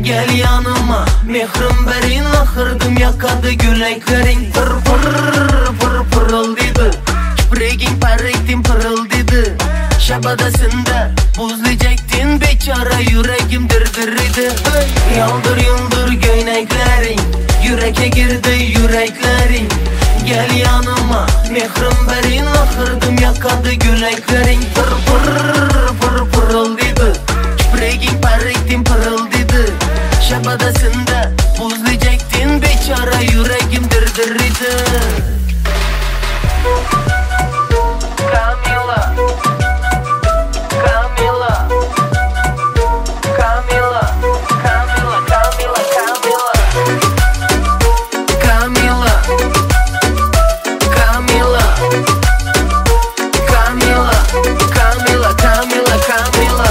Gel yanıma mehrim verin, ahırdım yakadı güleklerin. Pır pır pır pırıldıydı, kipreğin parrektin pırıldıydı. Şabadasında buzlayacaktın beçara, yüreğim dırdırıydı. Yaldır yıldır göyneklerin, yüreke girdi yüreklerin. Gel yanıma mehrim verin, ahırdım yakadı güleklerin. Pır pır pır pırıldıydı, kipreğin parrektin pırıldıydı. Şabadasında buzlayacaktın beçara, yüreğim dırdırıydı. Camila, Camila, Camila, Camila, Camila, Camila, Camila, Camila, Camila, Camila, Camila, Camila, Camila,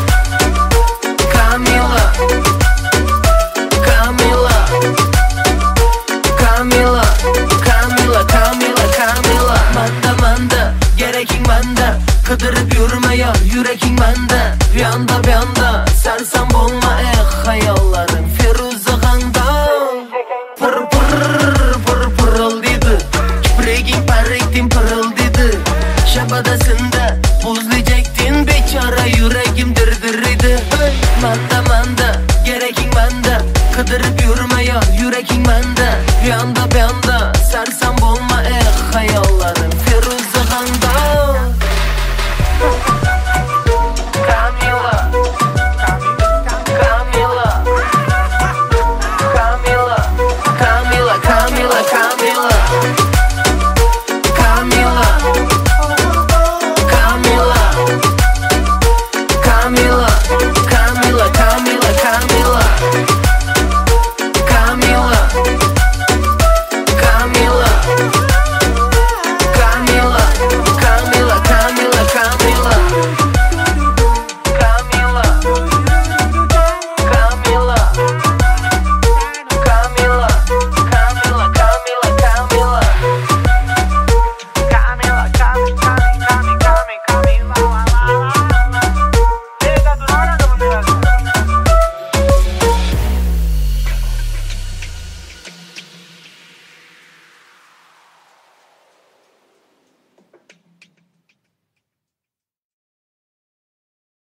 Camila, Camila, Camila, Camila. Manda gerekin manda, kıdırıp yürüme ya yürekin manda. Bir anda sersem olma hayalların Firuze Kanda. Pır pır pırıldıydı, kipreğin parrektin pırıldıydı. Şabadasında buzlayacaktın beçara, yüreğim dırdırıydı. Manda gerekin manda, kıdırıp yürüme ya yürekin manda. Bir anda